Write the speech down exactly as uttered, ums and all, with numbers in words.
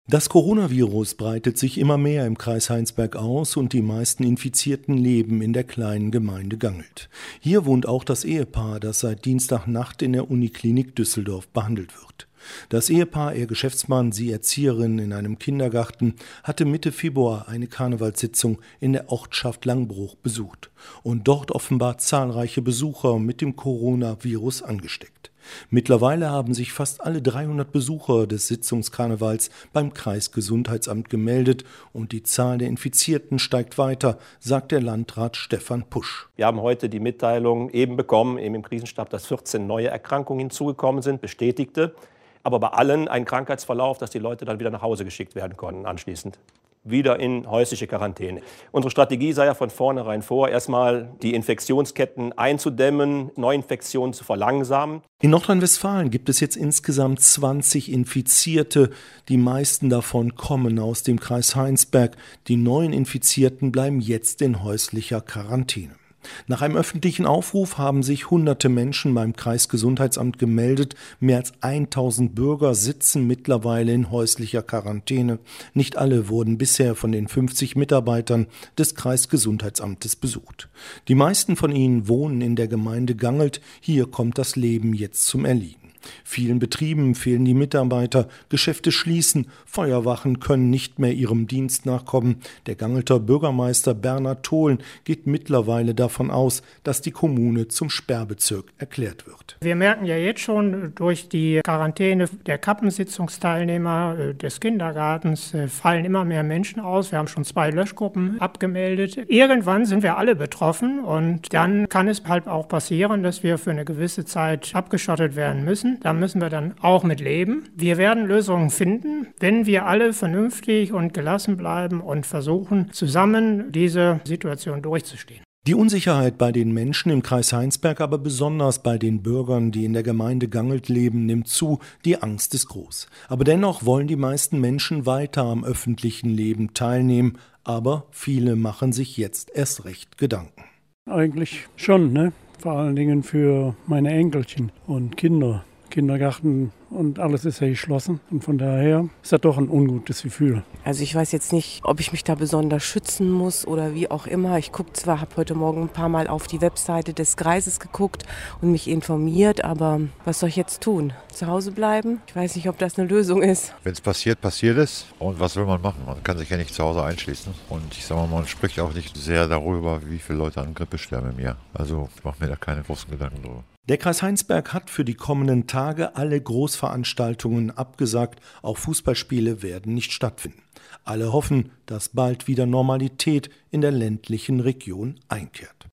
Das Coronavirus breitet sich immer mehr im Kreis Heinsberg aus und die meisten Infizierten leben in der kleinen Gemeinde Gangelt. Hier wohnt auch das Ehepaar, das seit Dienstagnacht in der Uniklinik Düsseldorf behandelt wird. Das Ehepaar, er Geschäftsmann, sie Erzieherin in einem Kindergarten, hatte Mitte Februar eine Karnevalssitzung in der Ortschaft Langbruch besucht und dort offenbar zahlreiche Besucher mit dem Coronavirus angesteckt. Mittlerweile haben sich fast alle dreihundert Besucher des Sitzungskarnevals beim Kreisgesundheitsamt gemeldet und die Zahl der Infizierten steigt weiter, sagt der Landrat Stefan Pusch. Wir haben heute die Mitteilung eben bekommen, eben im Krisenstab, dass vierzehn neue Erkrankungen hinzugekommen sind, bestätigte. Aber bei allen ein Krankheitsverlauf, dass die Leute dann wieder nach Hause geschickt werden konnten anschließend. Wieder in häusliche Quarantäne. Unsere Strategie sah ja von vornherein vor, erstmal die Infektionsketten einzudämmen, Neuinfektionen zu verlangsamen. In Nordrhein-Westfalen gibt es jetzt insgesamt zwanzig Infizierte. Die meisten davon kommen aus dem Kreis Heinsberg. Die neuen Infizierten bleiben jetzt in häuslicher Quarantäne. Nach einem öffentlichen Aufruf haben sich hunderte Menschen beim Kreisgesundheitsamt gemeldet. Mehr als tausend Bürger sitzen mittlerweile in häuslicher Quarantäne. Nicht alle wurden bisher von den fünfzig Mitarbeitern des Kreisgesundheitsamtes besucht. Die meisten von ihnen wohnen in der Gemeinde Gangelt. Hier kommt das Leben jetzt zum Erliegen. Vielen Betrieben fehlen die Mitarbeiter, Geschäfte schließen, Feuerwachen können nicht mehr ihrem Dienst nachkommen. Der Gangelter Bürgermeister Bernhard Tholen geht mittlerweile davon aus, dass die Kommune zum Sperrbezirk erklärt wird. Wir merken ja jetzt schon durch die Quarantäne der Kappensitzungsteilnehmer des Kindergartens fallen immer mehr Menschen aus. Wir haben schon zwei Löschgruppen abgemeldet. Irgendwann sind wir alle betroffen und dann kann es halt auch passieren, dass wir für eine gewisse Zeit abgeschottet werden müssen. Da müssen wir dann auch mit leben. Wir werden Lösungen finden, wenn wir alle vernünftig und gelassen bleiben und versuchen, zusammen diese Situation durchzustehen. Die Unsicherheit bei den Menschen im Kreis Heinsberg, aber besonders bei den Bürgern, die in der Gemeinde Gangelt leben, nimmt zu. Die Angst ist groß. Aber dennoch wollen die meisten Menschen weiter am öffentlichen Leben teilnehmen. Aber viele machen sich jetzt erst recht Gedanken. Eigentlich schon, ne? Vor allen Dingen für meine Enkelchen und Kinder. Kindergarten und alles ist ja geschlossen. Und von daher ist das doch ein ungutes Gefühl. Also ich weiß jetzt nicht, ob ich mich da besonders schützen muss oder wie auch immer. Ich gucke zwar, habe heute Morgen ein paar Mal auf die Webseite des Kreises geguckt und mich informiert, aber was soll ich jetzt tun? Zu Hause bleiben? Ich weiß nicht, ob das eine Lösung ist. Wenn es passiert, passiert es. Und was will man machen? Man kann sich ja nicht zu Hause einschließen. Und ich sage mal, man spricht auch nicht sehr darüber, wie viele Leute an Grippe sterben im Jahr. Also ich mache mir da keine großen Gedanken drüber. Der Kreis Heinsberg hat für die kommenden Tage alle Großveranstaltungen abgesagt. Auch Fußballspiele werden nicht stattfinden. Alle hoffen, dass bald wieder Normalität in der ländlichen Region einkehrt.